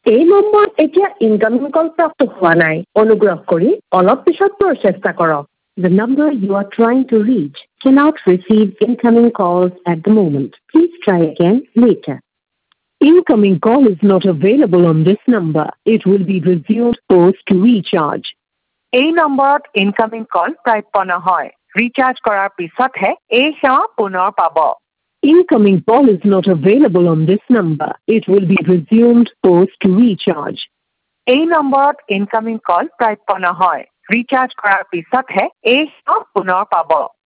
এই নম্বৰত এতিয়া ইনকামিং কল প্ৰাপ্ত হোৱা নাই অনুগ্ৰহ কৰি অলপ পিছত চেষ্টা কৰক The number you are trying to reach cannot receive incoming calls at the moment. Please try again later. Incoming call is not available on this number. It will be resumed post recharge. এই নম্বৰত incoming call প্ৰাপ্য নহয় recharge কৰাৰ পিছতহে এই সেৱা পুনৰ পাব Incoming call is not available on this number. It will be resumed post recharge. এই নম্বৰত ইনকামিং কল প্ৰাপ্য নহয় ৰিচাৰ্জ কৰাৰ পিছতহে এই সেৱা পুনৰ পাব